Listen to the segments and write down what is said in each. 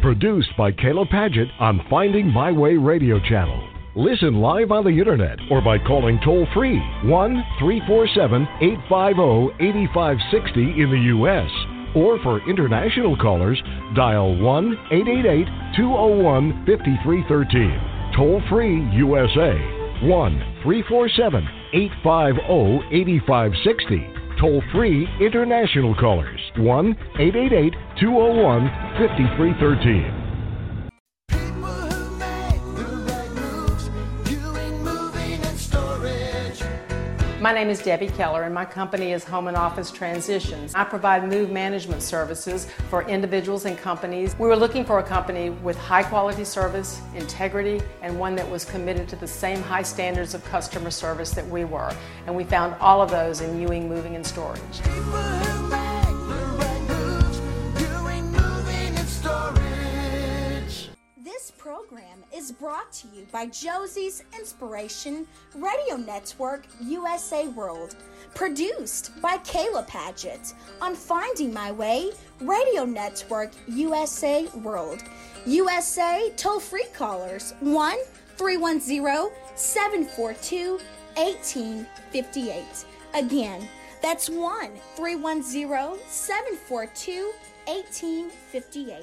Produced by Kayla Paget on Finding My Way Radio Channel. Listen live on the internet or by calling toll-free 1-347-850-8560 in the U.S. Or for international callers, dial 1-888-201-5313. Toll-free USA, 1-347-850-8560. Toll-free international callers, 1-888-201-5313. My name is Debbie Keller, and my company is Home and Office Transitions. I provide move management services for individuals and companies. We were looking for a company with high quality service, integrity, and one that was committed to the same high standards of customer service that we were. And we found all of those in Ewing Moving and Storage. This program is brought to you by Josie's Inspiration Radio Network USA World, produced by Kayla Paget on Finding My Way Radio Network USA World. USA toll-free callers 1-310-742-1858. Again, that's 1-310-742-1858.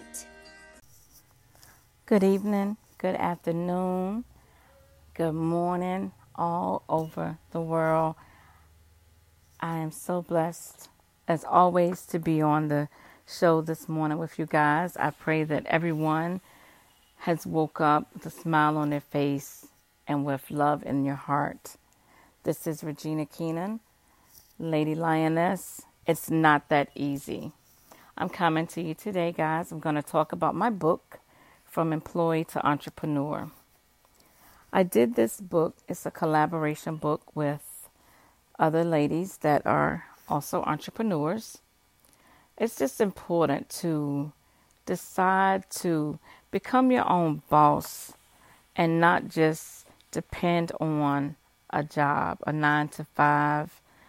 Good evening, good afternoon, good morning, all over the world. I am so blessed, as always, to be on the show this morning with you guys. I pray that everyone has woke up with a smile on their face and with love in your heart. This is Regina Keenan, Lady Lioness. It's not that easy. I'm coming to you today, guys. I'm going to talk about my book, From Employee to Entrepreneur. I did this book. It's a collaboration book with other ladies that are also entrepreneurs. It's just important to decide to become your own boss and not just depend on a job, a 9-to-5.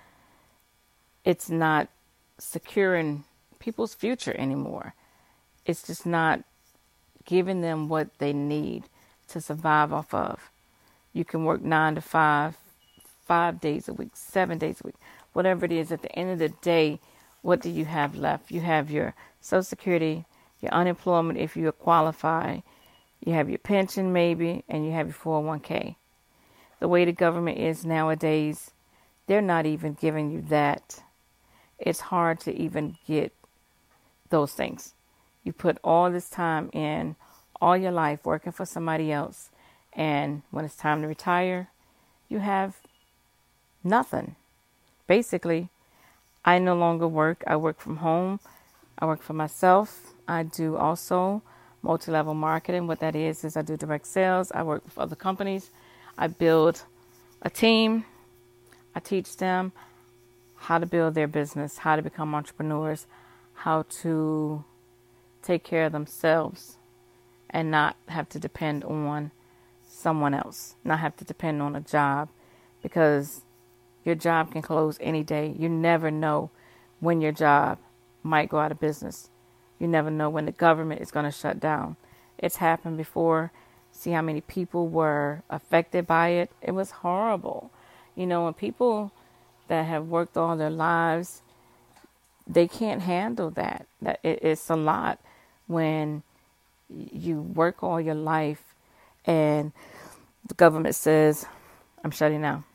It's not securing people's future anymore. It's just not giving them what they need to survive off of. You can work 9-to-5, 5 days a week, 7 days a week, whatever it is. At the end of the day, what do you have left? You have your Social Security, your unemployment if you qualify, you have your pension maybe, and you have your 401k. The way the government is nowadays, they're not even giving you that. It's hard to even get those things. You put all this time in, all your life working for somebody else, and when it's time to retire, you have nothing. Basically, I no longer work. I work from home. I work for myself. I do also multi-level marketing. What that is I do direct sales. I work with other companies. I build a team. I teach them how to build their business, how to become entrepreneurs, how to take care of themselves and not have to depend on someone else, not have to depend on a job, because your job can close any day. You never know when your job might go out of business. You never know when the government is going to shut down. It's happened before. See how many people were affected by it. It was horrible. You know, when people that have worked all their lives, they can't handle that. It's a lot when you work all your life and the government says, I'm shutting down.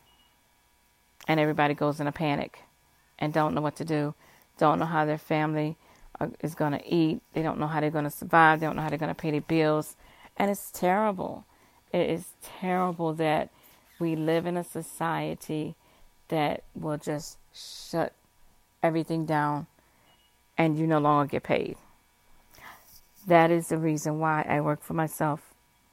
And everybody goes in a panic and don't know what to do, don't know how their family is going to eat. They don't know how they're going to survive. They don't know how they're going to pay their bills. And it's terrible. It is terrible that we live in a society that will just shut everything down and you no longer get paid. That is the reason why I work for myself.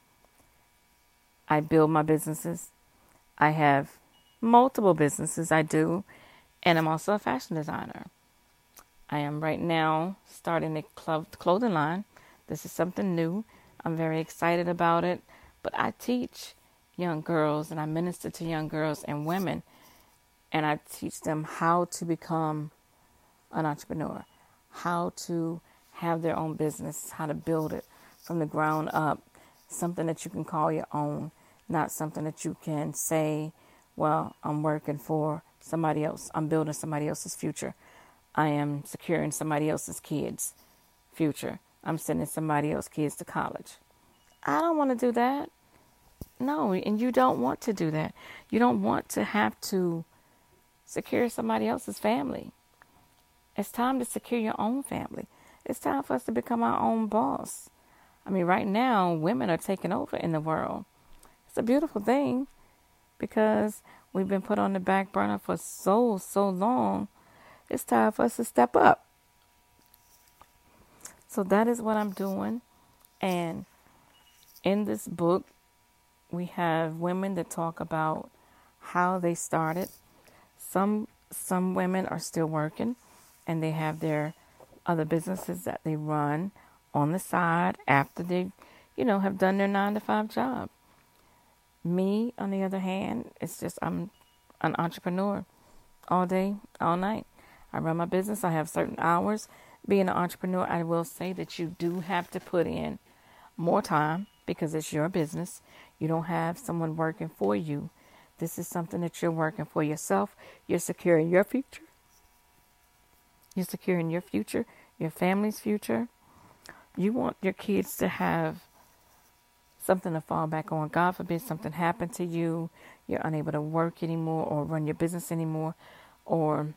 I build my businesses. I have multiple businesses I do, and I'm also a fashion designer. I am right now starting a clothing line. This is something new. I'm very excited about it, but I teach young girls and I minister to young girls and women, and I teach them how to become an entrepreneur, how to have their own business, how to build it from the ground up, something that you can call your own, not something that you can say, well, I'm working for somebody else. I'm building somebody else's future. I am securing somebody else's kids' future. I'm sending somebody else's kids to college. I don't want to do that. No, and you don't want to do that. You don't want to have to secure somebody else's family. It's time to secure your own family. It's time for us to become our own boss. I mean, right now, women are taking over in the world. It's a beautiful thing because we've been put on the back burner for so long. It's time for us to step up. So that is what I'm doing. And in this book, we have women that talk about how they started. Some women are still working and they have their other businesses that they run on the side after they, have done their 9-to-5 job. Me, on the other hand, it's just I'm an entrepreneur all day, all night. I run my business. I have certain hours. Being an entrepreneur, I will say that you do have to put in more time because it's your business. You don't have someone working for you. This is something that you're working for yourself. You're securing your future. You're securing your future, your family's future. You want your kids to have something to fall back on. God forbid something happened to you. You're unable to work anymore or run your business anymore. Or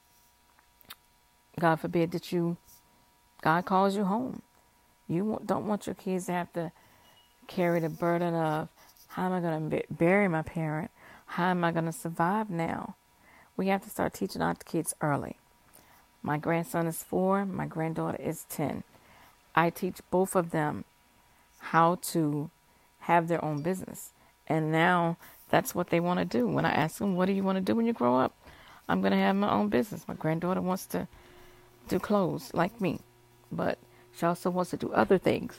God forbid that God calls you home. You don't want your kids to have to carry the burden of, how am I going to bury my parent? How am I going to survive now? We have to start teaching our kids early. My grandson is 4. My granddaughter is 10. I teach both of them how to have their own business. And now that's what they want to do. When I ask them, what do you want to do when you grow up? I'm going to have my own business. My granddaughter wants to do clothes like me, but she also wants to do other things.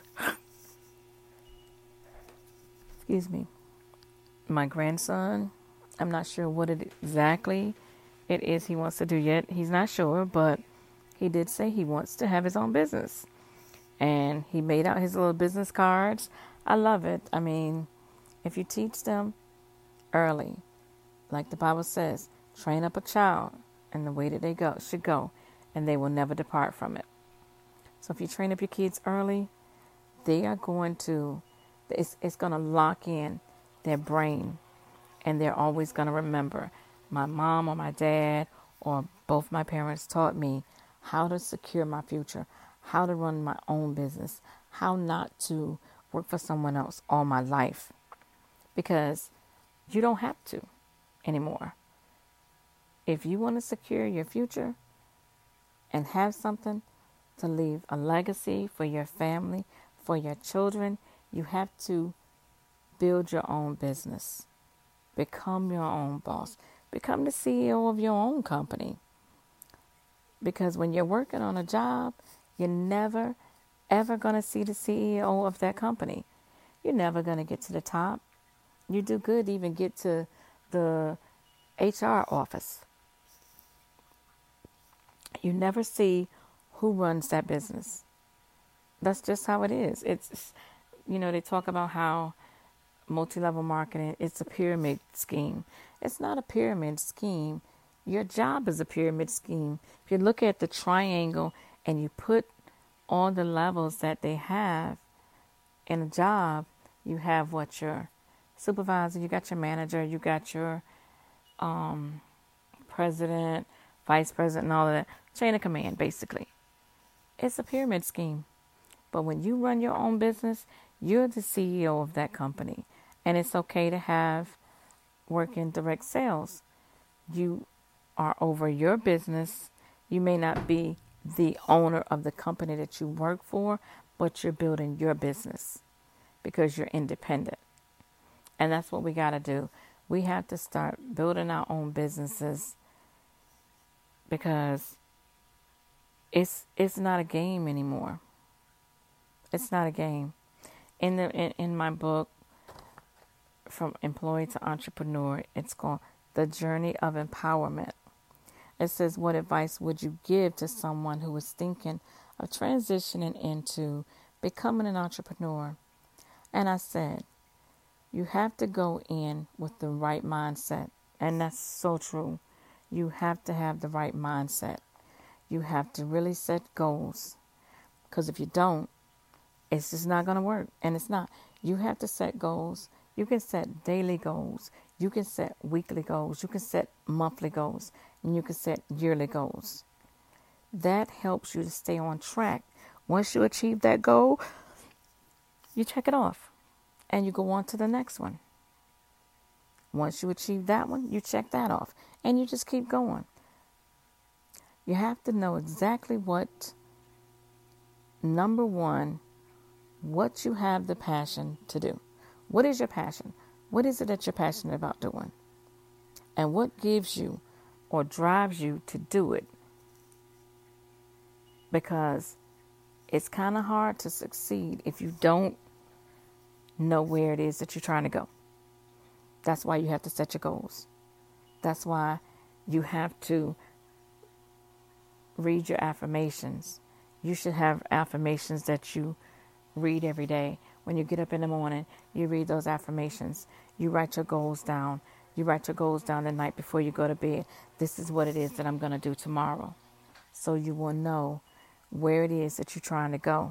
Excuse me. My grandson, I'm not sure what exactly it is he wants to do yet. He's not sure, but he did say he wants to have his own business. And he made out his little business cards. I love it. I mean, if you teach them early, like the Bible says, train up a child in the way that they should go, and they will never depart from it. So if you train up your kids early, they are going to, it's going to lock in their brain, and they're always going to remember, my mom or my dad or both my parents taught me how to secure my future, how to run my own business, how not to work for someone else all my life, because you don't have to anymore. If you want to secure your future and have something to leave a legacy for your family, for your children, you have to build your own business. Become your own boss. Become the CEO of your own company. Because when you're working on a job, you're never, ever going to see the CEO of that company. You're never going to get to the top. You do good to even get to the HR office. You never see who runs that business. That's just how it is. It's, they talk about how multi-level marketing, it's a pyramid scheme. It's not a pyramid scheme. Your job is a pyramid scheme. If you look at the triangle and you put all the levels that they have in a job, you have what your supervisor, you got your manager, you got your president, vice president, and all of that. Chain of command, basically. It's a pyramid scheme. But when you run your own business, you're the CEO of that company. And it's okay to have work in direct sales. You are over your business. You may not be the owner of the company that you work for, but you're building your business because you're independent. And that's what we got to do. We have to start building our own businesses because it's not a game anymore. It's not a game. In my book, From Employee to Entrepreneur, it's called The Journey of Empowerment. It says, what advice would you give to someone who is thinking of transitioning into becoming an entrepreneur. And I said, you have to go in with the right mindset. And that's so true. You have to have the right mindset. You have to really set goals. Because if you don't, it's just not going to work. And it's not. You have to set goals. You can set daily goals. You can set weekly goals. You can set monthly goals. And you can set yearly goals. That helps you to stay on track. Once you achieve that goal, you check it off. And you go on to the next one. Once you achieve that one, you check that off. And you just keep going. You have to know exactly what, number one, what you have the passion to do. What is your passion? What is it that you're passionate about doing? And what gives you or drives you to do it? Because it's kind of hard to succeed if you don't know where it is that you're trying to go. That's why you have to set your goals. That's why you have to read your affirmations. You should have affirmations that you read every day. When you get up in the morning, you read those affirmations. You write your goals down. You write your goals down the night before you go to bed. This is what it is that I'm going to do tomorrow. So you will know where it is that you're trying to go.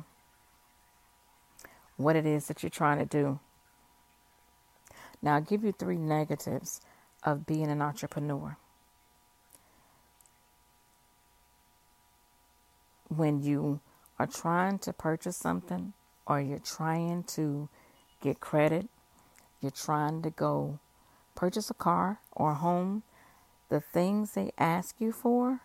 What it is that you're trying to do. Now, I'll give you 3 negatives of being an entrepreneur. When you are trying to purchase something, or you're trying to get credit, you're trying to go purchase a car or a home, the things they ask you for,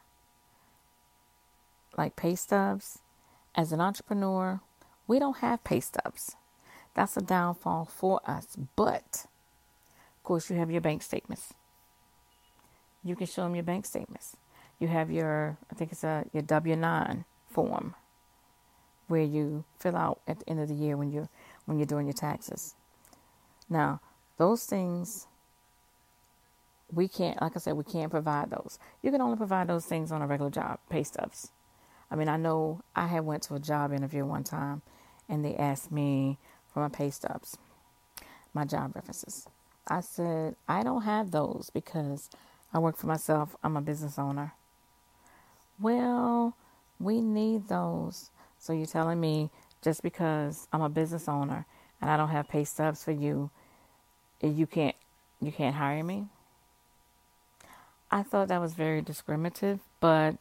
like pay stubs, as an entrepreneur, we don't have pay stubs. That's a downfall for us. But, of course, you have your bank statements. You can show them your bank statements. You have your, I think it's your W-9 form, where you fill out at the end of the year when you're doing your taxes. Now, those things, we can't, like I said, we can't provide those. You can only provide those things on a regular job, pay stubs. I mean, I know I had went to a job interview one time, and they asked me for my pay stubs, my job references. I said, I don't have those because I work for myself. I'm a business owner. Well, we need those. So you're telling me just because I'm a business owner and I don't have pay stubs for you, you can't hire me? I thought that was very discriminative, but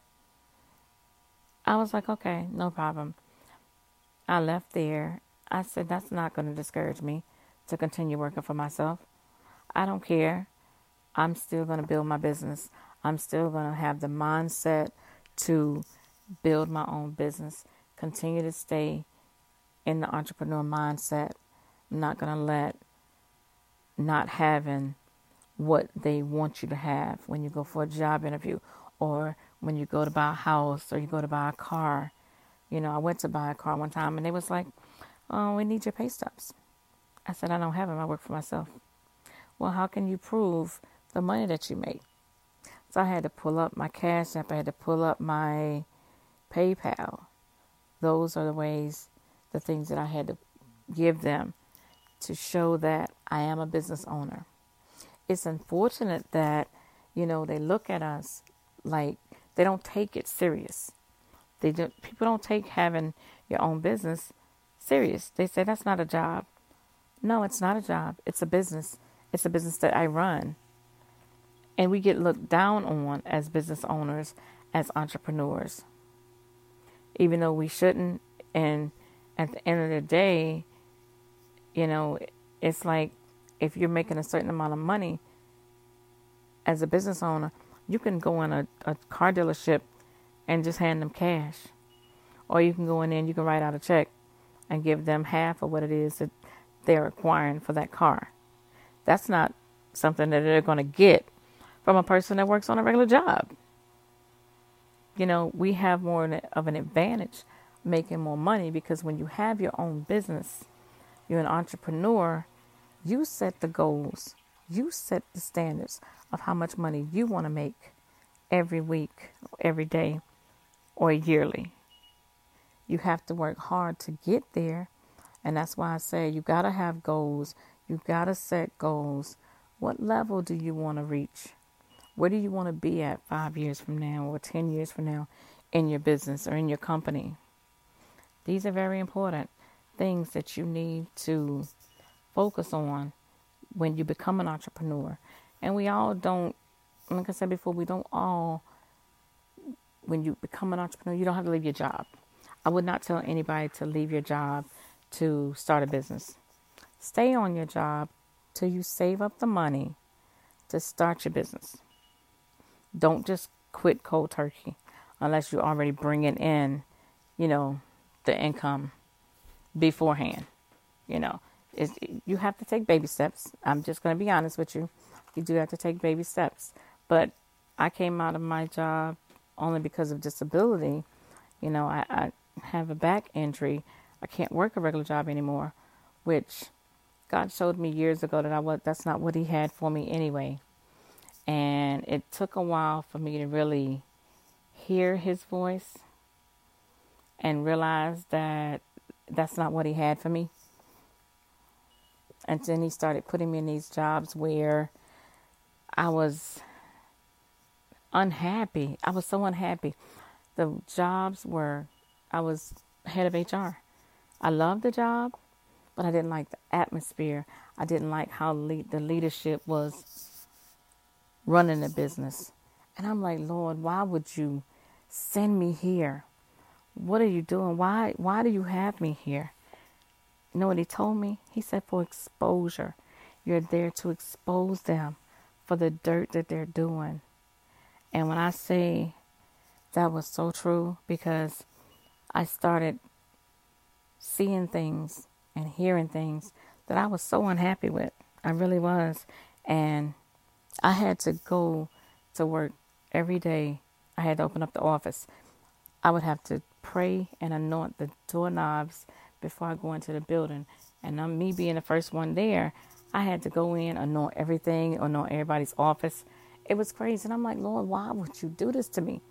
I was like, okay, no problem. I left there. I said, that's not going to discourage me to continue working for myself. I don't care. I'm still going to build my business. I'm still going to have the mindset to build my own business, continue to stay in the entrepreneur mindset. I'm not going to let not having what they want you to have when you go for a job interview, or when you go to buy a house, or you go to buy a car. You know, I went to buy a car one time and they was like, oh, we need your pay stubs. I said, I don't have them. I work for myself. Well, how can you prove the money that you make? So I had to pull up my Cash App. I had to pull up my PayPal. Those are the ways, the things that I had to give them to show that I am a business owner. It's unfortunate that, you know, they look at us like they don't take it serious. People don't take having your own business serious. They say that's not a job. No, it's not a job. It's a business. It's a business that I run. And we get looked down on as business owners, as entrepreneurs. Even though we shouldn't. And at the end of the day, you know, it's like if you're making a certain amount of money as a business owner, you can go in a car dealership and just hand them cash. Or you can go in there and you can write out a check and give them half of what it is that they're acquiring for that car. That's not something that they're going to get from a person that works on a regular job. You know, we have more of an advantage making more money because when you have your own business, you're an entrepreneur, you set the goals, you set the standards of how much money you want to make every week, every day, or yearly. You have to work hard to get there. And that's why I say you got to have goals. You got to set goals. What level do you want to reach? Where do you want to be at 5 years from now or 10 years from now in your business or in your company? These are very important things that you need to focus on when you become an entrepreneur. And we all don't, like I said before, we don't all, when you become an entrepreneur, you don't have to leave your job. I would not tell anybody to leave your job to start a business. Stay on your job till you save up the money to start your business. Don't just quit cold turkey unless you're already bringing in, the income beforehand. You have to take baby steps. I'm just going to be honest with you. You do have to take baby steps. But I came out of my job only because of disability. I have a back injury. I can't work a regular job anymore, which God showed me years ago that's not what He had for me anyway. And it took a while for me to really hear His voice and realize that that's not what He had for me. And then He started putting me in these jobs where I was unhappy. I was so unhappy. The jobs were, I was head of HR. I loved the job, but I didn't like the atmosphere. I didn't like how the leadership was running the business. And I'm like, Lord, why would you send me here? What are you doing? Why do you have me here? You know what He told me? He said, for exposure. You're there to expose them for the dirt that they're doing. And when I say that was so true, because I started seeing things and hearing things that I was so unhappy with. I really was. And I had to go to work every day. I had to open up the office. I would have to pray and anoint the doorknobs before I go into the building. And me being the first one there, I had to go in, anoint everything, anoint everybody's office. It was crazy. And I'm like, Lord, why would you do this to me?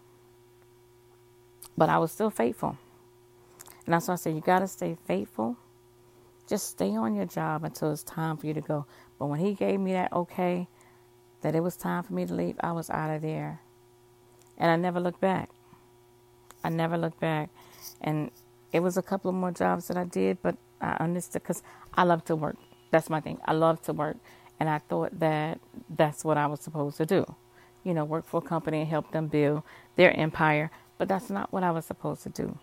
But I was still faithful. And that's why I say you got to stay faithful. Just stay on your job until it's time for you to go. But when He gave me that okay, that it was time for me to leave, I was out of there. And I never looked back. I never looked back. And it was a couple of more jobs that I did, but I understood because I love to work. That's my thing. I love to work. And I thought that that's what I was supposed to do. Work for a company and help them build their empire. But that's not what I was supposed to do.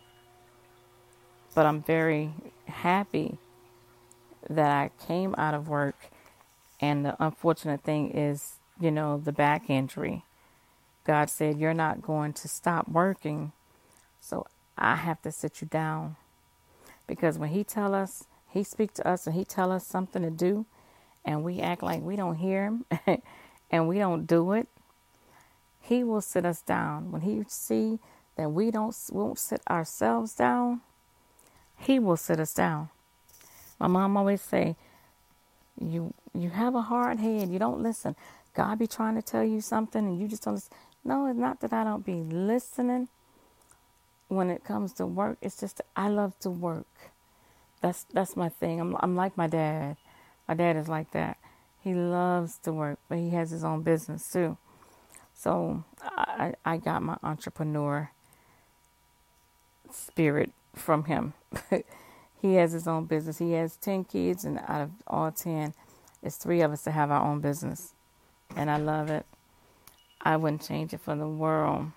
But I'm very happy that I came out of work. And the unfortunate thing is, the back injury. God said, you're not going to stop working. So I have to sit you down. Because when He speak to us and He tell us something to do, and we act like we don't hear Him and we don't do it, He will sit us down. When He see that we won't sit ourselves down, He will sit us down. My mom always say, you have a hard head. You don't listen. God be trying to tell you something and you just don't listen. No, it's not that I don't be listening when it comes to work. It's just that I love to work. That's my thing. I'm like my dad. My dad is like that. He loves to work, but he has his own business too. So I got my entrepreneur spirit from him. He has his own business. He has 10 kids, and out of all 10, it's 3 of us that have our own business. And I love it. I wouldn't change it for the world.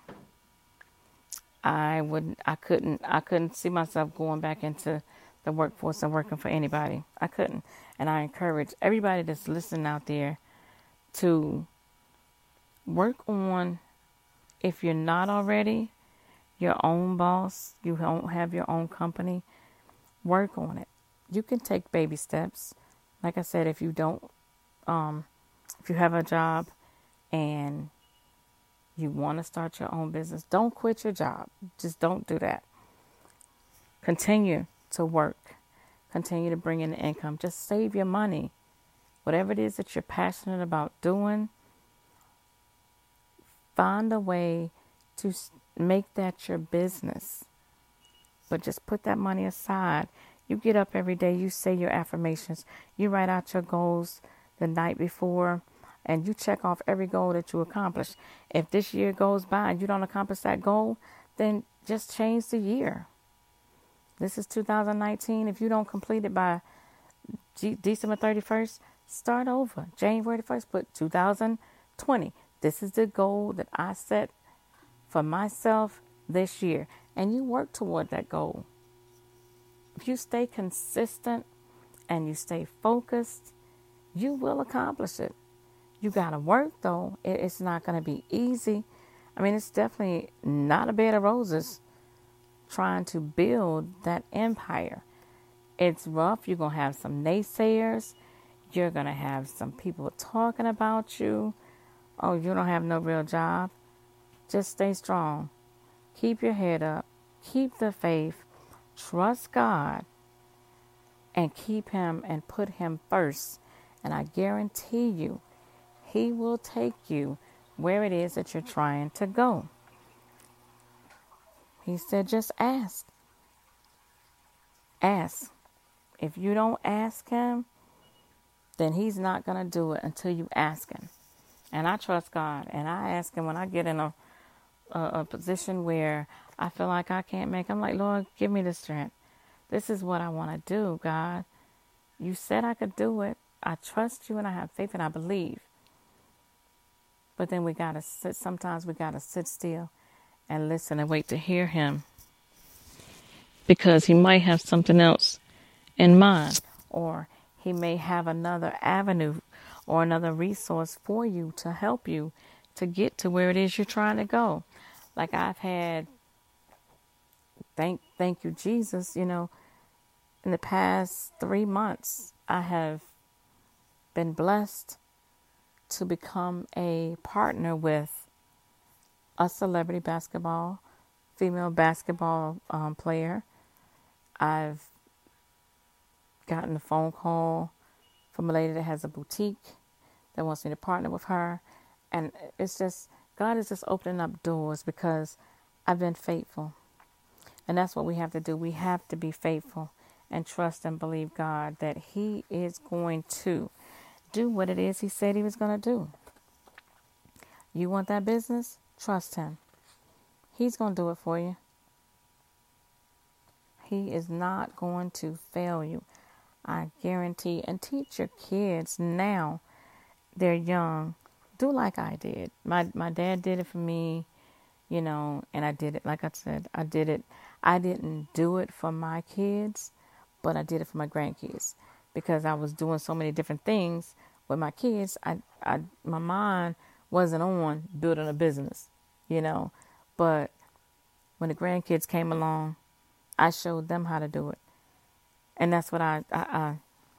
I couldn't see myself going back into the workforce and working for anybody. I couldn't. And I encourage everybody that's listening out there to work on, if you're not already your own boss, you don't have your own company, work on it. You can take baby steps. Like I said, if you don't, if you have a job and you want to start your own business, don't quit your job. Just don't do that. Continue to work. Continue to bring in the income. Just save your money. Whatever it is that you're passionate about doing, find a way to make that your business. But just put that money aside. You get up every day, you say your affirmations, you write out your goals the night before, and you check off every goal that you accomplish. If this year goes by and you don't accomplish that goal, then just change the year. This is 2019. If you don't complete it by December 31st, start over. January 1st, put 2020. This is the goal that I set for myself this year. And you work toward that goal. If you stay consistent and you stay focused, you will accomplish it. You got to work, though. It's not going to be easy. I mean, it's definitely not a bed of roses trying to build that empire. It's rough. You're going to have some naysayers. You're going to have some people talking about you. Oh, you don't have no real job. Just stay strong. Keep your head up. Keep the faith. Trust God. And keep Him and put Him first. And I guarantee you, He will take you where it is that you're trying to go. He said, just ask. Ask. If you don't ask Him, then He's not going to do it until you ask Him. And I trust God. And I ask Him when I get in a position where I feel like I can't make it. I'm like, Lord, give me the strength. This is what I want to do, God. You said I could do it. I trust you and I have faith and I believe. But then sometimes we got to sit still and listen and wait to hear Him. Because He might have something else in mind. Or He may have another avenue or another resource for you to help you to get to where it is you're trying to go. Like I've had, thank you, Jesus, in the past 3 months, I have been blessed to become a partner with a celebrity female basketball player. I've gotten a phone call from a lady that has a boutique that wants me to partner with her. And it's just, God is just opening up doors because I've been faithful. And that's what we have to do. We have to be faithful and trust and believe God that He is going to do what it is He said He was going to do. You want that business? Trust Him. He's going to do it for you. He is not going to fail you. I guarantee. And teach your kids now. They're young. Do like I did. My dad did it for me, and I did it. Like I said, I did it. I didn't do it for my kids, but I did it for my grandkids because I was doing so many different things with my kids. My mind wasn't on building a business, but when the grandkids came along, I showed them how to do it. And that's what I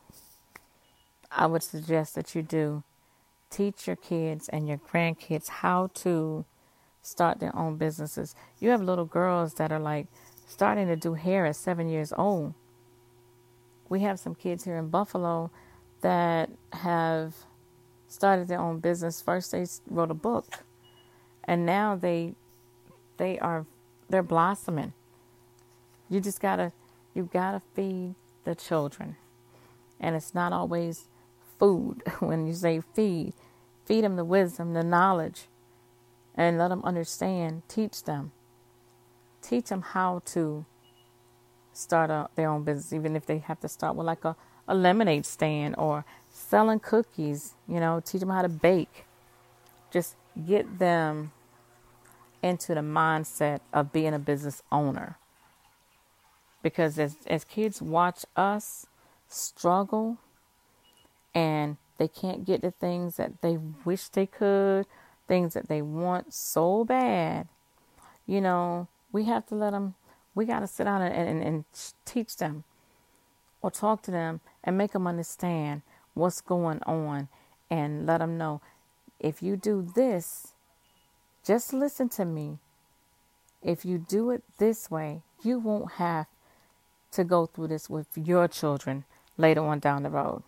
would suggest that you do. Teach your kids and your grandkids how to start their own businesses. You have little girls that are like starting to do hair at 7 years old. We have some kids here in Buffalo that have started their own business. First they wrote a book, and now they're blossoming. You gotta feed the children. And it's not always food. When you say feed them the wisdom, the knowledge, and let them understand. Teach them how to start their own business, even if they have to start with like a lemonade stand or selling cookies. Teach them how to bake. Just get them into the mindset of being a business owner. Because as kids watch us struggle and they can't get the things that they wish they could, things that they want so bad, we have to let them, we got to sit down and teach them or talk to them and make them understand what's going on and let them know, if you do this, just listen to me. If you do it this way, you won't have to go through this with your children later on down the road.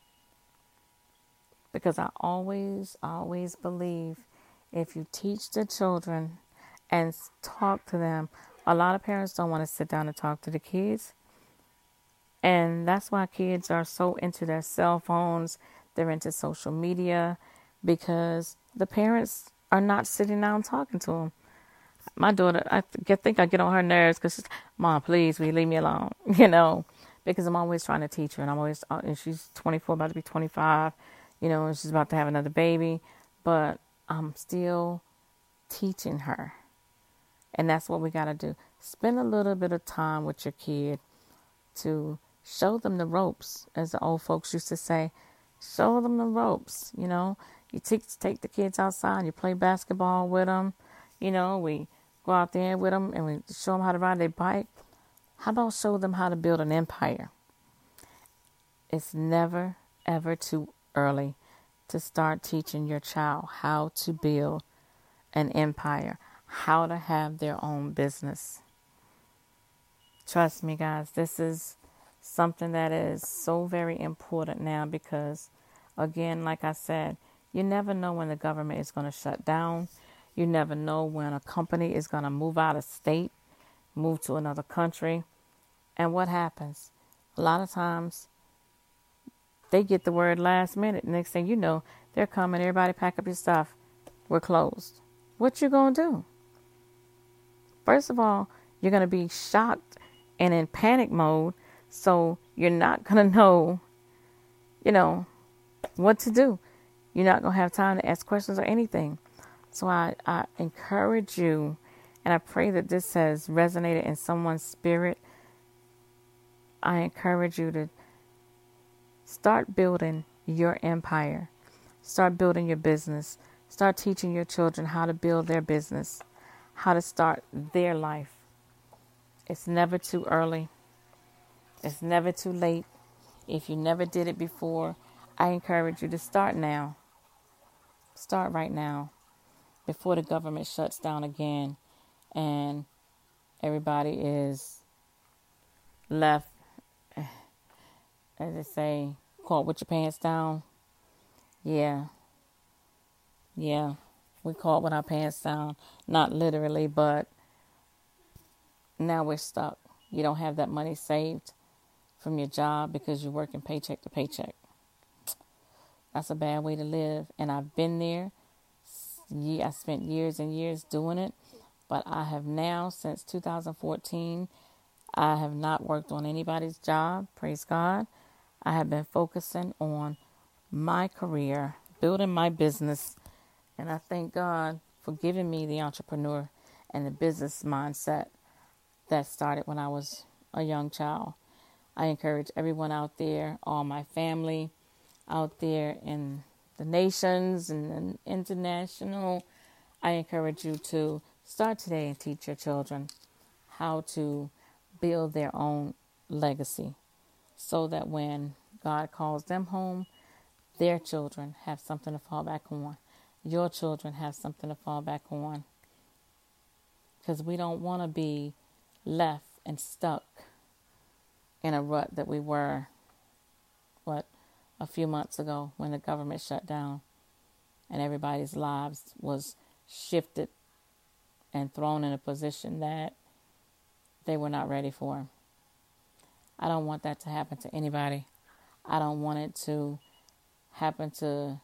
Because I always believe if you teach the children and talk to them a lot of parents don't want to sit down and talk to the kids. And that's why kids are so into their cell phones. They're into social media because the parents are not sitting down talking to them. My daughter, I think I get on her nerves because she's, Mom, please, will you leave me alone? Because I'm always trying to teach her. And she's 24, about to be 25, and she's about to have another baby. But I'm still teaching her. And that's what we got to do. Spend a little bit of time with your kid to show them the ropes, as the old folks used to say. Show them the ropes, You take the kids outside and you play basketball with them. We go out there with them and we show them how to ride their bike. How about show them how to build an empire? It's never, ever too early to start teaching your child how to build an empire, how to have their own business. Trust me, guys, this is something that is so very important now because, again, like I said, you never know when the government is going to shut down. You never know when a company is going to move out of state, move to another country. And what happens? A lot of times they get the word last minute. Next thing you know, they're coming. Everybody pack up your stuff. We're closed. What you going to do? First of all, you're going to be shocked and in panic mode. So you're not going to know, what to do. You're not going to have time to ask questions or anything. So I encourage you, and I pray that this has resonated in someone's spirit. I encourage you to start building your empire. Start building your business. Start teaching your children how to build their business, how to start their life. It's never too early. It's never too late. If you never did it before, I encourage you to start now. Start right now before the government shuts down again and everybody is left, as they say, caught with your pants down. Yeah, we caught with our pants down. Not literally, but now we're stuck. You don't have that money saved from your job because you're working paycheck to paycheck. That's a bad way to live. And I've been there. I spent years and years doing it. But I have now, since 2014, I have not worked on anybody's job. Praise God. I have been focusing on my career, building my business. And I thank God for giving me the entrepreneur and the business mindset that started when I was a young child. I encourage everyone out there, all my family out there in the nations and international, I encourage you to start today and teach your children how to build their own legacy so that when God calls them home, their children have something to fall back on. Your children have something to fall back on. Because we don't want to be left and stuck in a rut that we were, a few months ago when the government shut down and everybody's lives was shifted and thrown in a position that they were not ready for. I don't want that to happen to anybody. I don't want it to happen to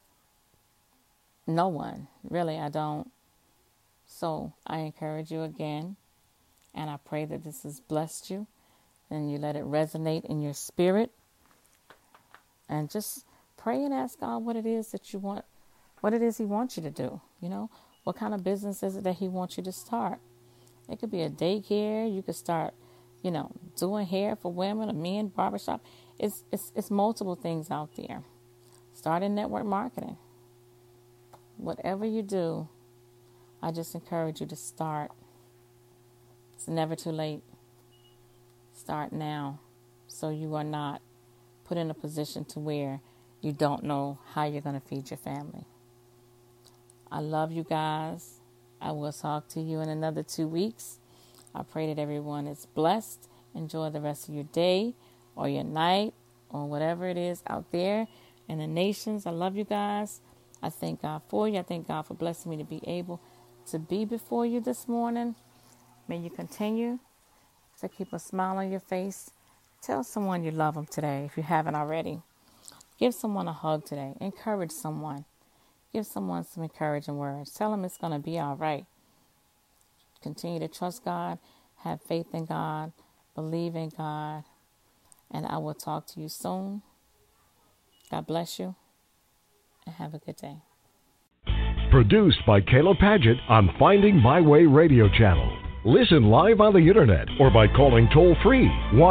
no one. Really, I don't. So I encourage you again, and I pray that this has blessed you and you let it resonate in your spirit. And just pray and ask God what it is that you want, what it is He wants you to do. What kind of business is it that He wants you to start? It could be a daycare. You could start, doing hair for women or men, barbershop. It's multiple things out there. Start in network marketing. Whatever you do, I just encourage you to start. It's never too late. Start now so you are not put in a position to where you don't know how you're going to feed your family. I love you guys. I will talk to you in another 2 weeks. I pray that everyone is blessed. Enjoy the rest of your day or your night or whatever it is out there in the nations. I love you guys. I thank God for you. I thank God for blessing me to be able to be before you this morning. May you continue to keep a smile on your face. Tell someone you love them today if you haven't already. Give someone a hug today. Encourage someone. Give someone some encouraging words. Tell them it's going to be all right. Continue to trust God, have faith in God, believe in God, and I will talk to you soon. God bless you, and have a good day. Produced by Kayla Padgett on Finding My Way radio channel. Listen live on the internet or by calling toll-free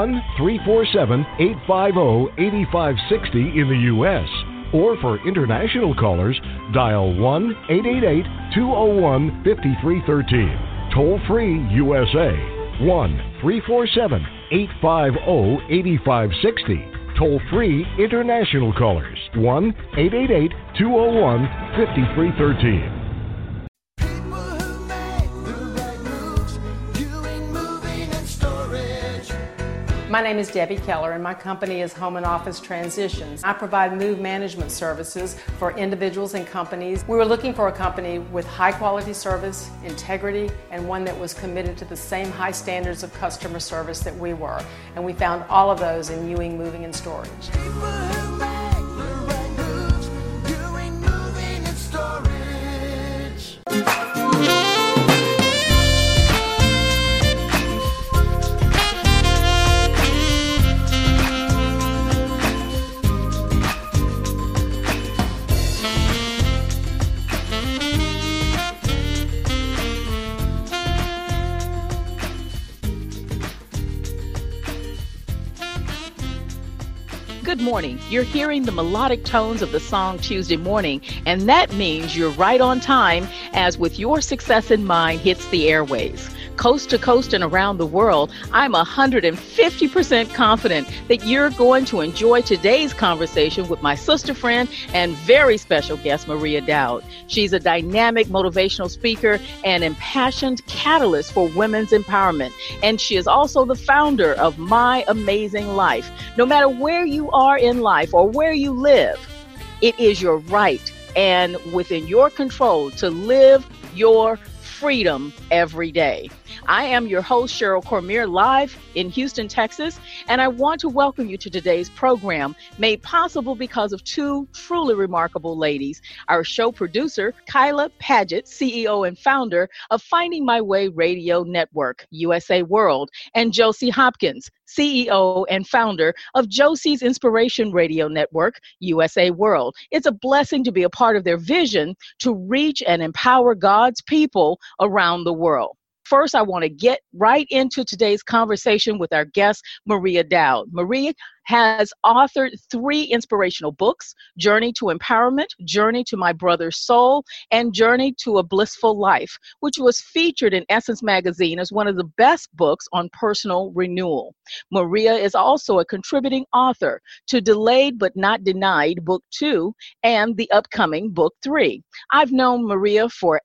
1-347-850-8560 in the U.S. Or for international callers, dial 1-888-201-5313. Toll-free USA, 1-347-850-8560. Toll-free international callers, 1-888-201-5313. My name is Debbie Keller, and my company is Home and Office Transitions. I provide move management services for individuals and companies. We were looking for a company with high quality service, integrity, and one that was committed to the same high standards of customer service that we were. And we found all of those in Ewing Moving and Storage. Good morning. You're hearing the melodic tones of the song Tuesday Morning, and that means you're right on time as With Your Success in Mind hits the airways. Coast to coast and around the world, I'm 150% confident that you're going to enjoy today's conversation with my sister friend and very special guest, Maria Dowd. She's a dynamic motivational speaker and impassioned catalyst for women's empowerment. And she is also the founder of My Amazing Life. No matter where you are in life or where you live, it is your right and within your control to live your freedom every day. I am your host, Cheryl Cormier, live in Houston, Texas, and I want to welcome you to today's program, made possible because of two truly remarkable ladies. Our show producer, Kayla Padgett, CEO and founder of Finding My Way Radio Network, USA World, and Josie Hopkins, CEO and founder of Josie's Inspiration Radio Network, USA World. It's a blessing to be a part of their vision to reach and empower God's people around the world. First, I want to get right into today's conversation with our guest, Maria Dowd. Maria has authored 3 inspirational books: Journey to Empowerment, Journey to My Brother's Soul, and Journey to a Blissful Life, which was featured in Essence Magazine as one of the best books on personal renewal. Maria is also a contributing author to Delayed But Not Denied, Book 2, and the upcoming Book 3. I've known Maria for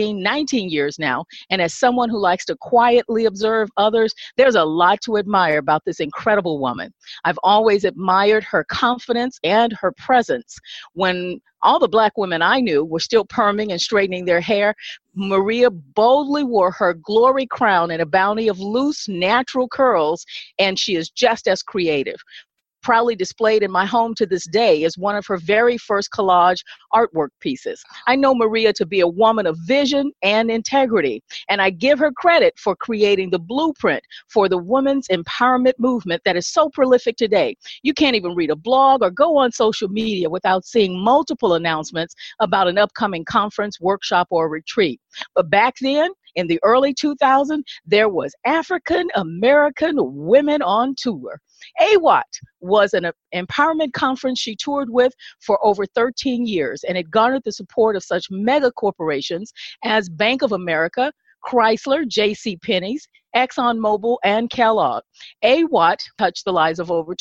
19 years now, and as someone who likes to quietly observe others, there's a lot to admire about this incredible woman. I've always admired her confidence and her presence. When all the Black women I knew were still perming and straightening their hair, Maria boldly wore her glory crown in a bounty of loose, natural curls, and she is just as creative. Proudly displayed in my home to this day as one of her very first collage artwork pieces. I know Maria to be a woman of vision and integrity, and I give her credit for creating the blueprint for the women's empowerment movement that is so prolific today. You can't even read a blog or go on social media without seeing multiple announcements about an upcoming conference, workshop, or retreat. But back then, in the early 2000s, there was African American Women on Tour. AWOT was an empowerment conference she toured with for over 13 years, and it garnered the support of such mega corporations as Bank of America, Chrysler, JCPenney's, ExxonMobil, and Kellogg. AWOT touched the lives of over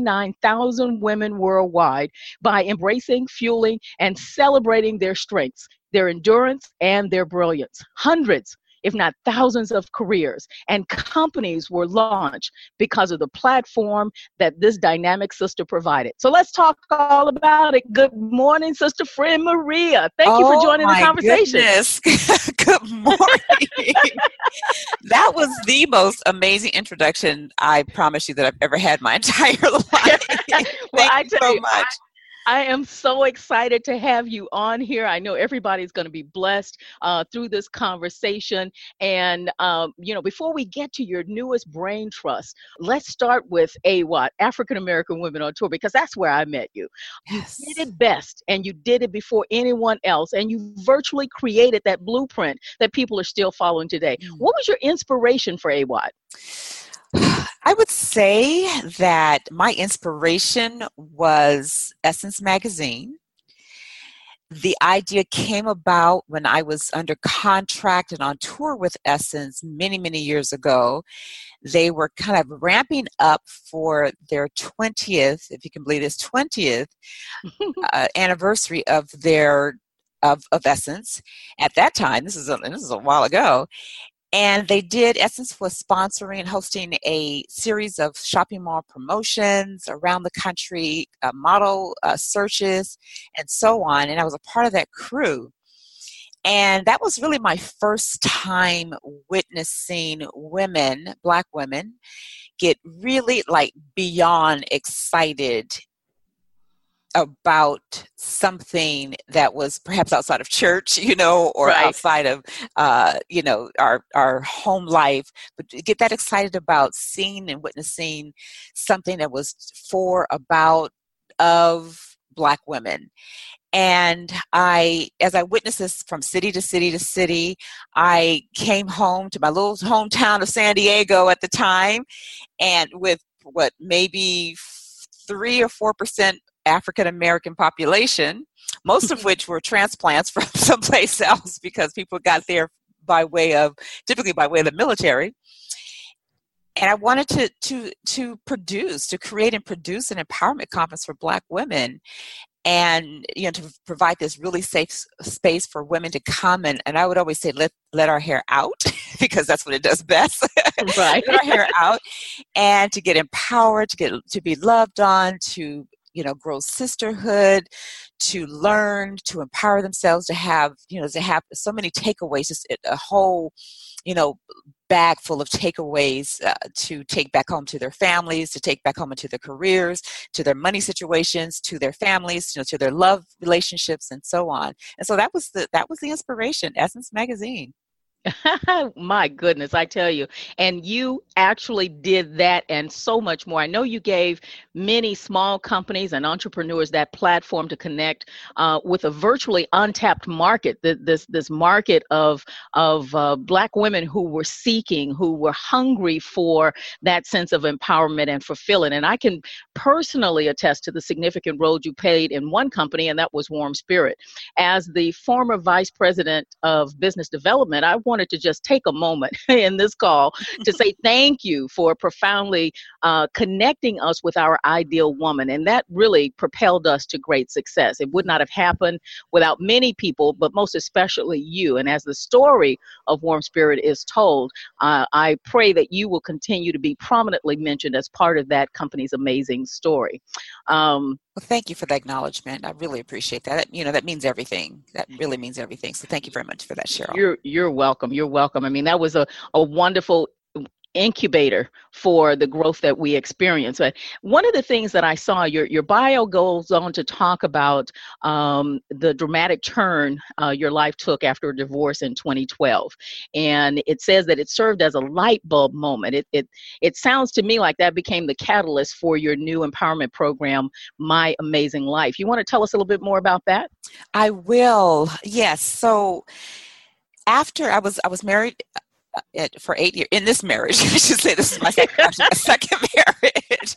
29,000 women worldwide by embracing, fueling, and celebrating their strengths, their endurance, and their brilliance. Hundreds, if not thousands of careers, and companies were launched because of the platform that this dynamic sister provided. So let's talk all about it. Good morning, Sister Friend Maria. Thank you for joining the conversation. Goodness. Good morning. That was the most amazing introduction, I promise you, that I've ever had my entire life. Well, Thank you so much. I am so excited to have you on here. I know everybody's going to be blessed through this conversation. And, before we get to your newest brain trust, let's start with AWOT, African American Women on Tour, because that's where I met you. Yes. You did it best, and you did it before anyone else, and you virtually created that blueprint that people are still following today. What was your inspiration for AWOT? I would say that my inspiration was Essence Magazine. The idea came about when I was under contract and on tour with Essence many, many years ago. They were kind of ramping up for their 20th, if you can believe this, 20th anniversary of their of Essence. At that time, this is a while ago. And Essence was sponsoring and hosting a series of shopping mall promotions around the country, model searches, and so on. And I was a part of that crew. And that was really my first time witnessing women, Black women, get really beyond excited about something that was perhaps outside of church, or right. outside of, our home life, but get that excited about seeing and witnessing something that was of Black women. And as I witnessed this from city to city to city, I came home to my little hometown of San Diego at the time, and with maybe 3 or 4% African American population, most of which were transplants from someplace else because people got there typically by way of the military. And I wanted to create and produce an empowerment conference for Black women, and to provide this really safe space for women to come and I would always say let our hair out because that's what it does best. Right. Let our hair out and to get empowered, to be loved on, to grow sisterhood, to learn, to empower themselves, to have so many takeaways, just a whole, bag full of takeaways to take back home to their families, to take back home into their careers, to their money situations, to their families, to their love relationships, and so on. And so that was the inspiration, Essence Magazine. My goodness, I tell you. And you actually did that and so much more. I know you gave many small companies and entrepreneurs that platform to connect with a virtually untapped market, this market of Black women who were seeking, who were hungry for that sense of empowerment and fulfilling. And I can personally attest to the significant role you played in one company, and that was Warm Spirit. As the former vice president of business development, I wanted to just take a moment in this call to say thank you for profoundly connecting us with our ideal woman. And that really propelled us to great success. It would not have happened without many people, but most especially you. And as the story of Warm Spirit is told, I pray that you will continue to be prominently mentioned as part of that company's amazing story. Well, thank you for the acknowledgement. I really appreciate that. That means everything. That really means everything. So thank you very much for that, Cheryl. You're welcome. You're welcome. I mean, that was a wonderful incubator for the growth that we experience. But one of the things that I saw, your bio goes on to talk about the dramatic turn your life took after a divorce in 2012. And it says that it served as a light bulb moment. It sounds to me like that became the catalyst for your new empowerment program, My Amazing Life. You want to tell us a little bit more about that? I will. Yes. So after I was married for 8 years in this marriage. I should say this is my second marriage.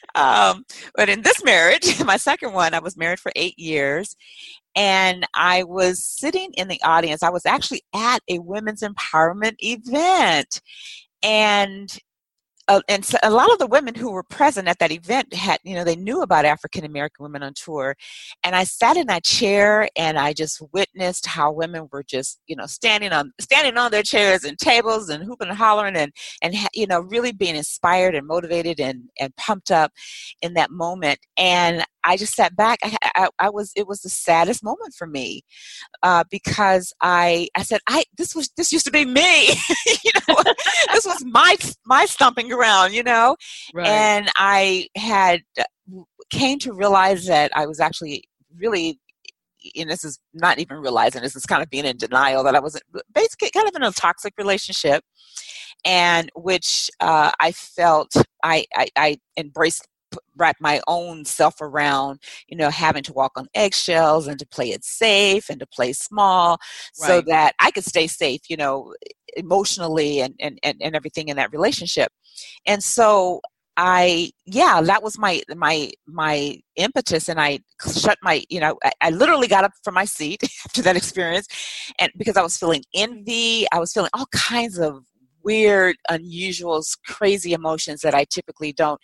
But in this marriage, my second one, I was married for 8 years. And I was sitting in the audience. I was actually at a women's empowerment event. And and so a lot of the women who were present at that event had, they knew about African American women on tour. And I sat in that chair and I just witnessed how women were just, standing on their chairs and tables and hooping and hollering and really being inspired and motivated and pumped up in that moment. And I just sat back. It was the saddest moment for me, because I said, this used to be me. This was my stomping ground, Right. And I had came to realize that I was actually really, and this is not even realizing, this is kind of being in denial, that I was basically kind of in a toxic relationship, and which I felt I embraced, wrap my own self around, having to walk on eggshells and to play it safe and to play small, right, so that I could stay safe, emotionally and everything in that relationship. And so that was my impetus, and I shut my, I literally got up from my seat after that experience, and because I was feeling envy, I was feeling all kinds of weird, unusual, crazy emotions that I typically don't.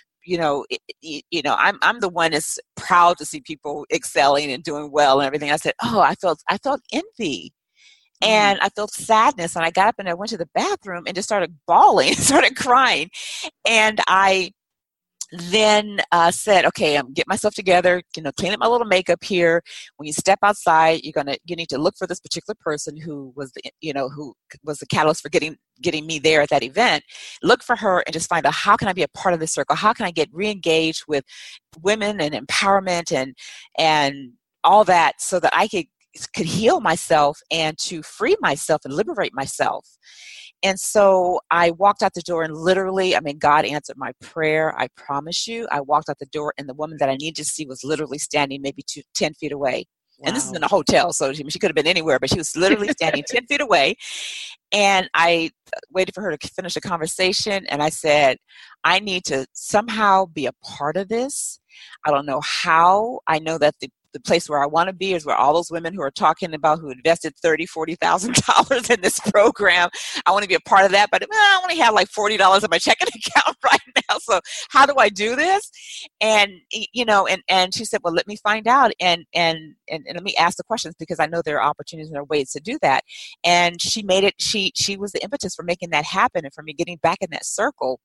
I'm the one that's proud to see people excelling and doing well and everything. I said, I felt envy. And I felt sadness, and I got up and I went to the bathroom and just started bawling, started crying. And I then said, okay, I'm getting myself together, clean up my little makeup here. When you step outside, you need to look for this particular person who was the catalyst for getting me there at that event. Look for her and just find out, how can I be a part of this circle? How can I get re-engaged with women and empowerment and all that, so that I could heal myself and to free myself and liberate myself. And so I walked out the door, and literally, God answered my prayer. I promise you. I walked out the door, and the woman that I needed to see was literally standing maybe 10 feet away. Wow. And this is in a hotel, so she could have been anywhere, but she was literally standing 10 feet away. And I waited for her to finish the conversation, and I said, I need to somehow be a part of this. I don't know how. I know that the place where I want to be is where all those women who are talking about who invested $30,000, $40,000 in this program. I want to be a part of that, but I only have like $40 in my checking account right now. So how do I do this? And and she said, well, let me find out and let me ask the questions, because I know there are opportunities and there are ways to do that. And she made it. She was the impetus for making that happen and for me getting back in that circle.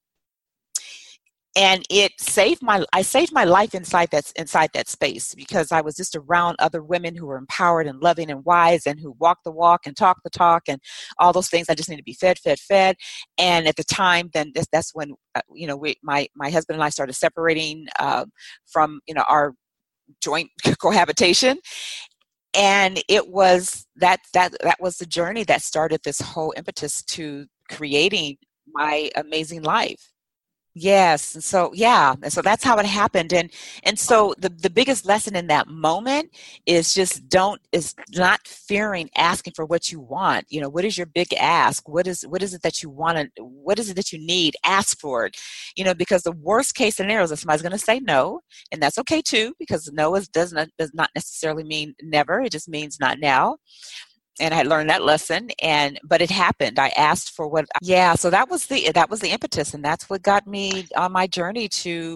And I saved my life inside that space, because I was just around other women who were empowered and loving and wise, and who walk the walk and talk the talk and all those things. I just need to be fed. And at the time, then that's when my husband and I started separating from our joint cohabitation. And it was that was the journey that started this whole impetus to creating my amazing life. Yes. And so, and so that's how it happened. And so the biggest lesson in that moment is not fearing asking for what you want. What is your big ask? What is it that you want? What is it that you need? Ask for it, because the worst case scenario is that somebody's going to say no. And that's okay too, because no does not necessarily mean never. It just means not now. And I learned that lesson, but it happened. I asked for so that was the impetus, and that's what got me on my journey to,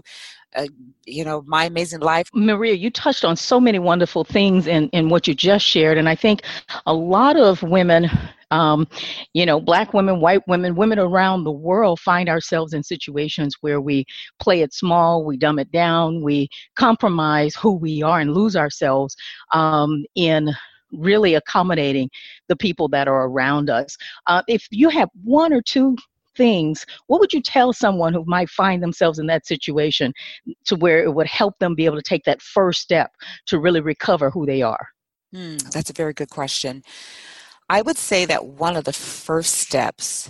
my amazing life. Maria, you touched on so many wonderful things in what you just shared, and I think a lot of women, Black women, white women, women around the world find ourselves in situations where we play it small, we dumb it down, we compromise who we are and lose ourselves in really accommodating the people that are around us. If you have one or two things, what would you tell someone who might find themselves in that situation to where it would help them be able to take that first step to really recover who they are? That's a very good question. I would say that one of the first steps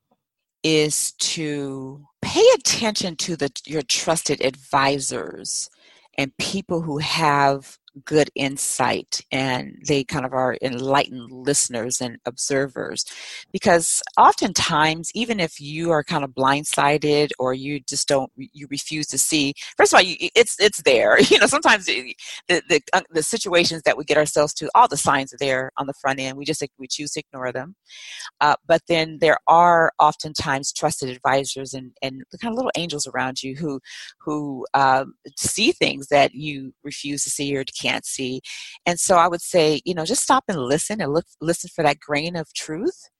is to pay attention to your trusted advisors and people who have good insight, and they kind of are enlightened listeners and observers. Because oftentimes, even if you are kind of blindsided or you refuse to see, first of all, it's there. Sometimes the situations that we get ourselves to, all the signs are there on the front end. We choose to ignore them. But then there are oftentimes trusted advisors and kind of little angels around you who see things that you refuse to see or can't see. And so I would say, just stop and listen listen for that grain of truth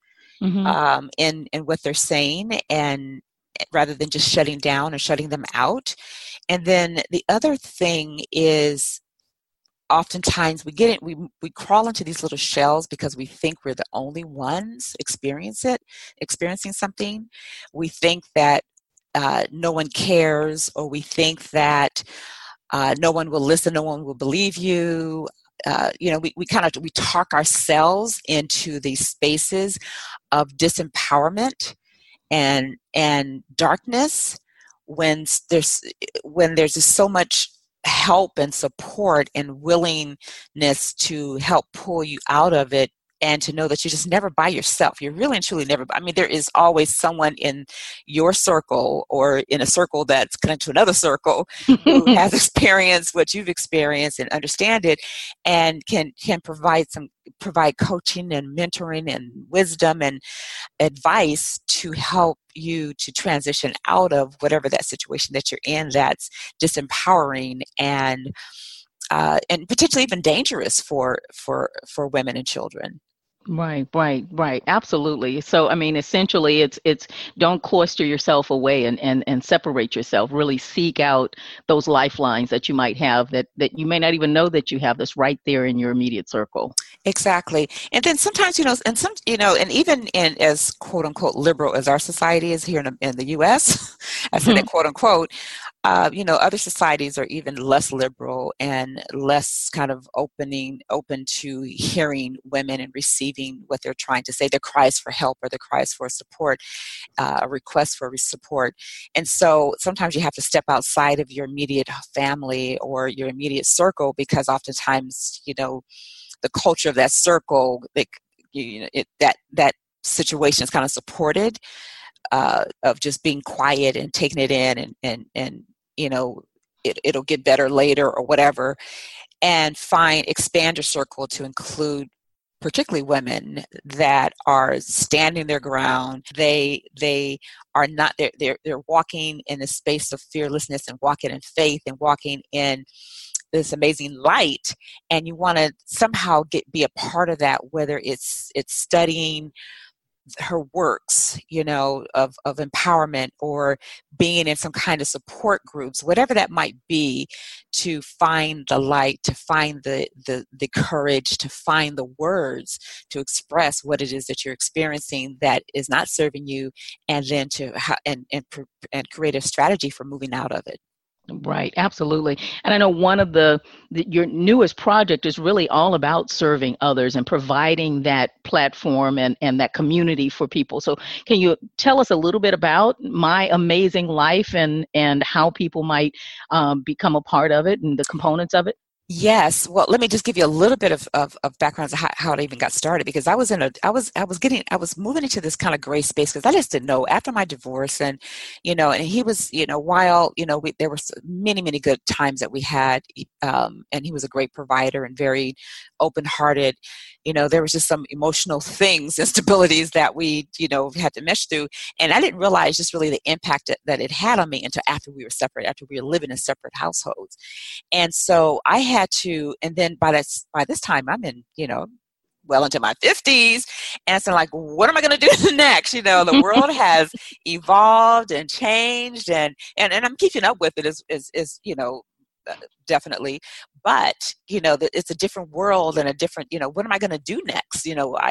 in what they're saying, and rather than just shutting down or shutting them out. And then the other thing is, oftentimes we crawl into these little shells because we think we're the only ones experiencing something. We think that no one cares, or we think that no one will listen, no one will believe you. We talk ourselves into these spaces of disempowerment and darkness when there's just so much help and support and willingness to help pull you out of it, and to know that you're just never by yourself. You're really and truly never. There is always someone in your circle or in a circle that's connected to another circle who has experienced what you've experienced and understand it, and can provide coaching and mentoring and wisdom and advice to help you to transition out of whatever that situation that you're in that's disempowering and potentially even dangerous for women and children. Right. Absolutely. So, essentially it's don't cloister yourself away and separate yourself. Really seek out those lifelines that you might have that you may not even know that you have, this right there in your immediate circle. Exactly. And then sometimes, and even in as quote unquote liberal as our society is here in the U.S., I said that quote unquote, other societies are even less liberal and less kind of open to hearing women and receiving what they're trying to say, their cries for help or their cries for support, a request for support. And so sometimes you have to step outside of your immediate family or your immediate circle, because oftentimes, the culture of that circle, that situation is kind of supported, of just being quiet and taking it in and it'll get better later or whatever, and expand your circle to include particularly women that are standing their ground. They are not, they're walking in a space of fearlessness and walking in faith and walking in this amazing light, and you want to somehow be a part of that, whether it's studying her works, of empowerment, or being in some kind of support groups, whatever that might be, to find the light, to find the courage, to find the words to express what it is that you're experiencing that is not serving you, and then to and create a strategy for moving out of it. Right, absolutely. And I know one of your newest project is really all about serving others and providing that platform and that community for people. So can you tell us a little bit about My Amazing Life and how people might become a part of it and the components of it? Yes. Well, let me just give you a little bit of background of how it even got started, because I was moving into this kind of gray space, because I just didn't know after my divorce, and he was, while, there were many, many good times that we had, and he was a great provider and very open-hearted, there was just some emotional things, instabilities that we, had to mesh through. And I didn't realize just really the impact that it had on me until after we were separate, after we were living in separate households. And so I had to, and then by this time I'm in, well into my 50s, and so like, what am I going to do next? The world has evolved and changed, and I'm keeping up with it is definitely, but it's a different world and a different, what am I going to do next?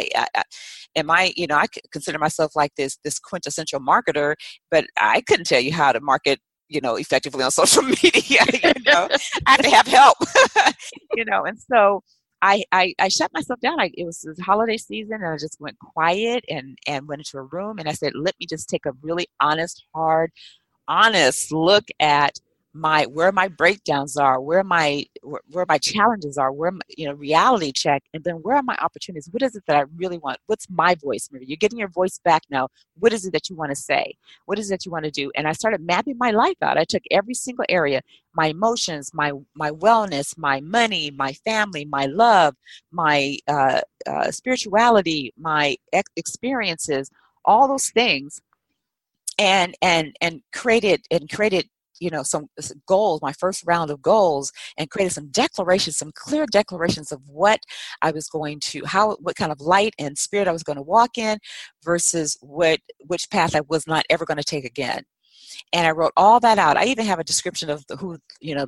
I consider myself like this quintessential marketer, but I couldn't tell you how to market effectively on social media. I have to have help. And so I shut myself down. It was the holiday season, and I just went quiet and went into a room, and I said, let me just take a really honest look at where my breakdowns are, where my challenges are, where my, reality check, and then where are my opportunities? What is it that I really want? What's my voice? You're getting your voice back now. What is it that you want to say? What is it that you want to do? And I started mapping my life out. I took every single area, my emotions, my wellness, my money, my family, my love, my spirituality, my experiences, all those things, and created some goals, my first round of goals, and created some clear declarations of what I was going to, what kind of light and spirit I was going to walk in versus which path I was not ever going to take again. And I wrote all that out. I even have a description of the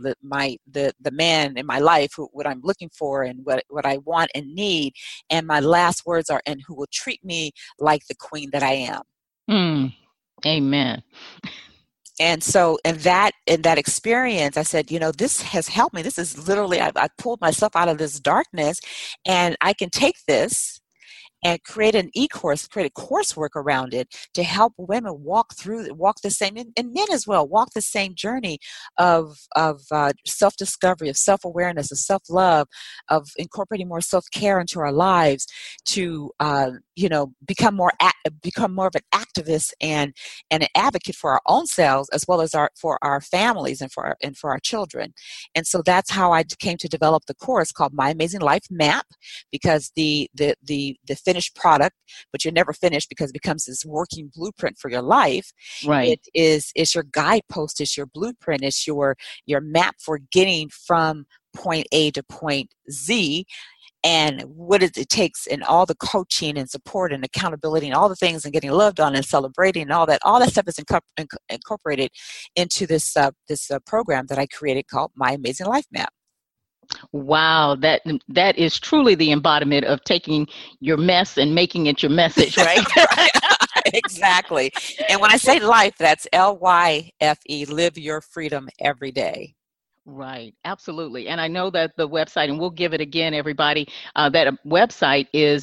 man in my life, what I'm looking for and what I want and need. And my last words are, and who will treat me like the queen that I am. Amen. And so in that experience, I said, this has helped me. This is literally, I pulled myself out of this darkness, and I can take this and create an e-course, create a coursework around it to help women walk the same, and men as well, walk the same journey of self-discovery, of self-awareness, of self-love, of incorporating more self-care into our lives, to become more of an activist and an advocate for our own selves, as well as for our families and for our children. And so that's how I came to develop the course called My Amazing Life Map, because the finished product, but you're never finished because it becomes this working blueprint for your life. Right. It's your guidepost, it's your blueprint, it's your map for getting from point A to point Z, and what it takes, and all the coaching and support and accountability and all the things, and getting loved on and celebrating and all that stuff is incorporated into this program that I created called My Amazing Life Map. Wow, that is truly the embodiment of taking your mess and making it your message, right? Exactly. And when I say life, that's LYFE, live your freedom every day. Right, absolutely. And I know that the website, and we'll give it again, everybody, that website is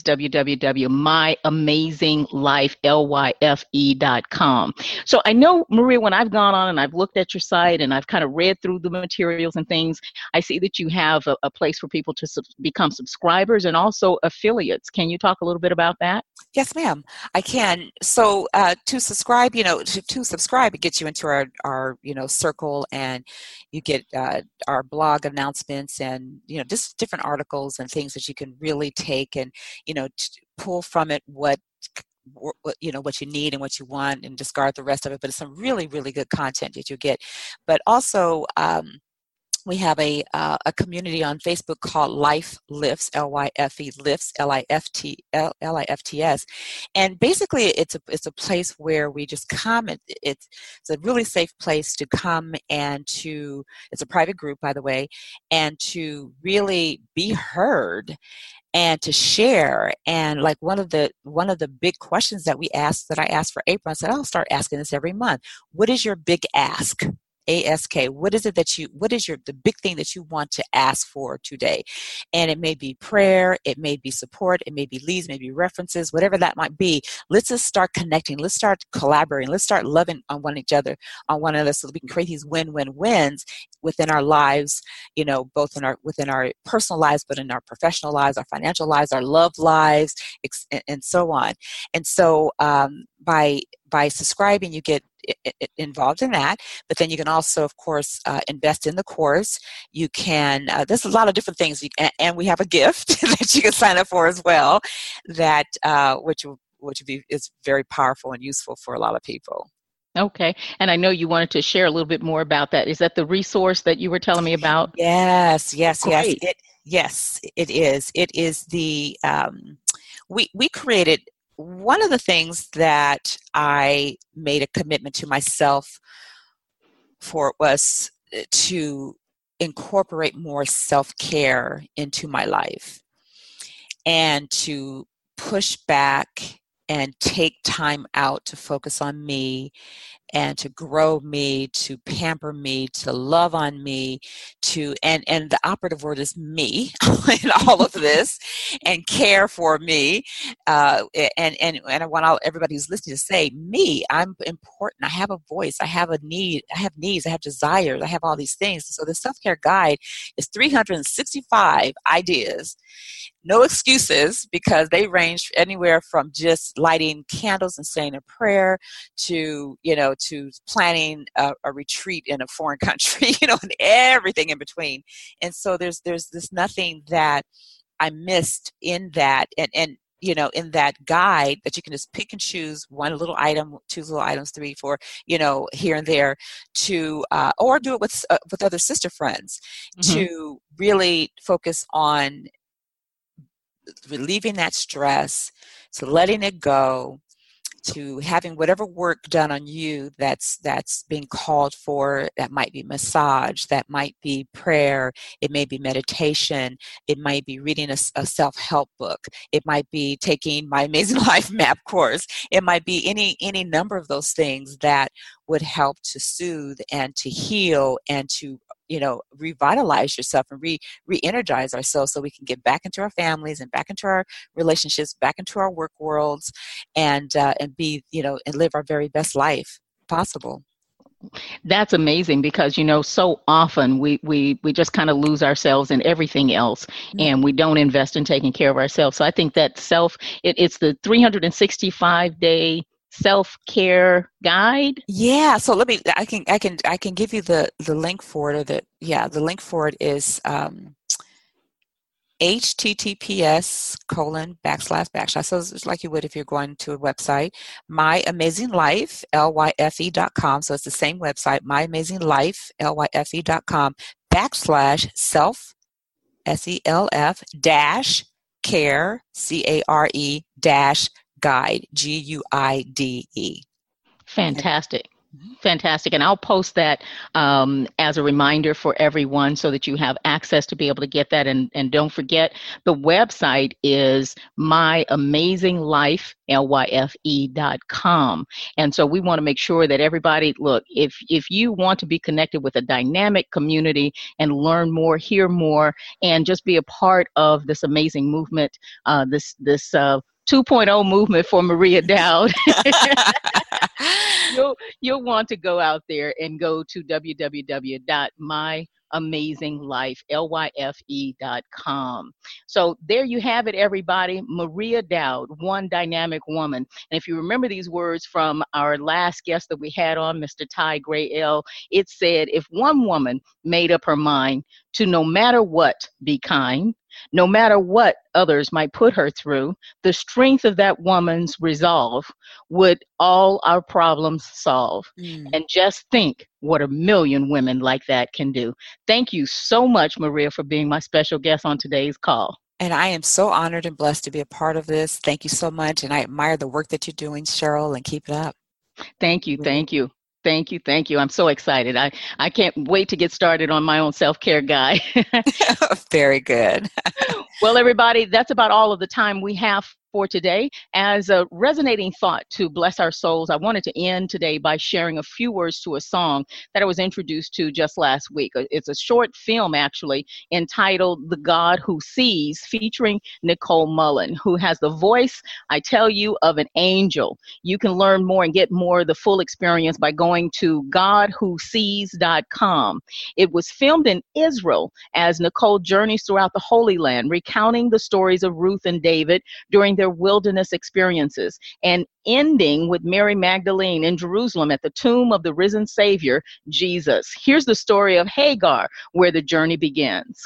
www.myamazinglife.com. So I know, Maria, when I've gone on and I've looked at your site and I've kind of read through the materials and things, I see that you have a place for people to become subscribers and also affiliates. Can you talk a little bit about that? Yes, ma'am, I can. So to subscribe, to subscribe, it gets you into our circle, and you get our blog announcements and, just different articles and things that you can really take and, pull from it what you need and what you want, and discard the rest of it. But it's some really, really good content that you get. But also, we have a community on Facebook called Life Lifts, LYFE Lifts, LIFTS, and basically it's a place where we just come. It's a really safe place to come, and it's a private group, by the way, and to really be heard and to share. And like one of the big questions that I asked for April, I said, I'll start asking this every month. What is your big ask? ASK. What is it the big thing that you want to ask for today? And it may be prayer, it may be support, it may be leads, maybe references, whatever that might be. Let's just start connecting. Let's start collaborating. Let's start loving on one another, so that we can create these win-win-wins within our lives, both within our personal lives, but in our professional lives, our financial lives, our love lives, and so on. And so by subscribing, you get involved in that, but then you can also, of course, invest in the course. You can, there's a lot of different things, and we have a gift that you can sign up for as well, that which is very powerful and useful for a lot of people. Okay. And I know you wanted to share a little bit more about that. Is that the resource that you were telling me about? Yes. Great. Yes, it is. It is the, we created, one of the things that I made a commitment to myself for was to incorporate more self-care into my life, and to push back and take time out to focus on me, and to grow me, to pamper me, to love on me, and the operative word is me in all of this, and care for me. And I want everybody who's listening to say, me, I'm important. I have a voice. I have a need. I have needs. I have desires. I have all these things. So the self-care guide is 365 ideas. No excuses, because they range anywhere from just lighting candles and saying a prayer to planning a retreat in a foreign country, and everything in between. And so there's nothing that I missed in that, and in that guide, that you can just pick and choose one little item, two little items, 3, 4, here and there, to or do it with other sister friends, to really focus on relieving that stress, to letting it go, to having whatever work done on you that's being called for. That might be massage, that might be prayer, it may be meditation, it might be reading a self-help book, it might be taking my Amazing Life map course, it might be any number of those things that would help to soothe and to heal and to revitalize yourself and re-energize ourselves, so we can get back into our families and back into our relationships, back into our work worlds, and be, and live our very best life possible. That's amazing, because so often we just kind of lose ourselves in everything else, and we don't invest in taking care of ourselves. So I think that it's the 365-day self-care guide. Yeah, so I can give you the link for it, the link for it is https:// so it's like you would if you're going to a website, myamazinglife, lyfe.com. So it's the same website, myamazinglife, lyfe.com / self, SELF -care, CARE -guide, GUIDE. Fantastic. Fantastic. And I'll post that as a reminder for everyone, so that you have access to be able to get that. And don't forget, the website is myamazinglife, lyfe.com. And so we want to make sure that everybody, look, if you want to be connected with a dynamic community and learn more, hear more, and just be a part of this amazing movement, this 2.0 movement for Maria Dowd, you'll want to go out there and go to www.myamazinglife.com. So there you have it, everybody. Maria Dowd, one dynamic woman. And if you remember these words from our last guest that we had on, Mr. Ty Gray-El, it said, if one woman made up her mind to, no matter what, be kind, no matter what others might put her through, the strength of that woman's resolve would all our problems solve. And just think what a million women like that can do. Thank you so much, Maria, for being my special guest on today's call. And I am so honored and blessed to be a part of this. Thank you so much. And I admire the work that you're doing, Cheryl, and keep it up. Thank you. Thank you. Thank you. Thank you. I'm so excited. I can't wait to get started on my own self-care guide. Very good. Well, everybody, that's about all of the time we have for today. As a resonating thought to bless our souls, I wanted to end today by sharing a few words to a song that I was introduced to just last week. It's a short film, actually, entitled The God Who Sees, featuring Nicole Mullen, who has the voice, I tell you, of an angel. You can learn more and get more of the full experience by going to godwhosees.com. It was filmed in Israel as Nicole journeys throughout the Holy Land, recounting the stories of Ruth and David during their wilderness experiences, and ending with Mary Magdalene in Jerusalem at the tomb of the risen Savior, Jesus. Here's the story of Hagar, where the journey begins.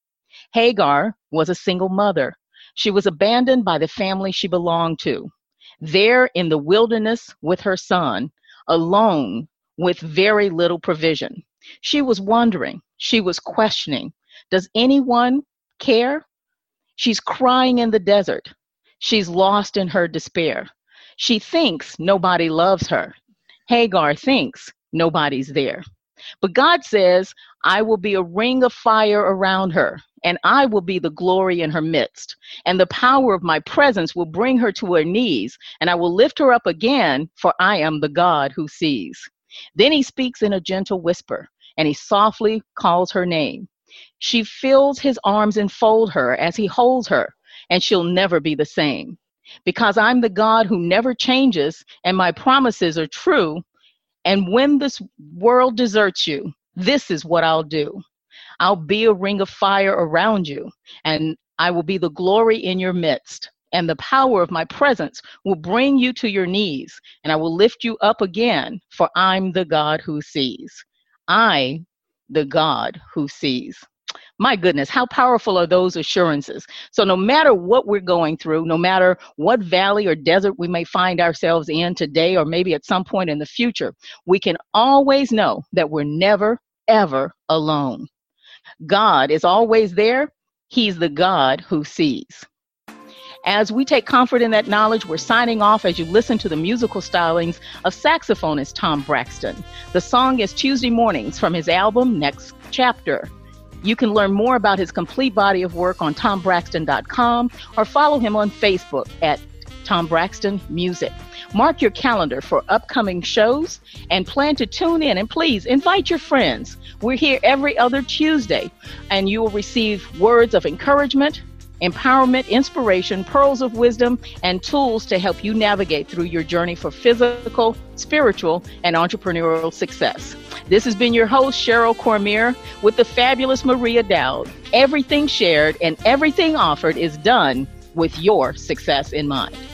Hagar was a single mother. She was abandoned by the family she belonged to. There in the wilderness with her son, alone with very little provision. She was wondering, she was questioning, does anyone care? She's crying in the desert. She's lost in her despair. She thinks nobody loves her. Hagar thinks nobody's there. But God says, I will be a ring of fire around her, and I will be the glory in her midst. And the power of my presence will bring her to her knees, and I will lift her up again, for I am the God who sees. Then he speaks in a gentle whisper, and he softly calls her name. She feels his arms enfold her as he holds her, and she'll never be the same. Because I'm the God who never changes, and my promises are true. And when this world deserts you, this is what I'll do. I'll be a ring of fire around you, and I will be the glory in your midst. And the power of my presence will bring you to your knees, and I will lift you up again, for I'm the God who sees. I, the God who sees. My goodness, how powerful are those assurances? So no matter what we're going through, no matter what valley or desert we may find ourselves in today, or maybe at some point in the future, we can always know that we're never, ever alone. God is always there. He's the God who sees. As we take comfort in that knowledge, we're signing off as you listen to the musical stylings of saxophonist Tom Braxton. The song is Tuesday Mornings from his album Next Chapter. You can learn more about his complete body of work on tombraxton.com or follow him on Facebook at Tom Braxton Music. Mark your calendar for upcoming shows and plan to tune in, and please invite your friends. We're here every other Tuesday, and you will receive words of encouragement, empowerment, inspiration, pearls of wisdom, and tools to help you navigate through your journey for physical, spiritual, and entrepreneurial success. This has been your host, Cheryl Cormier, with the fabulous Maria Dowd. Everything shared and everything offered is done with your success in mind.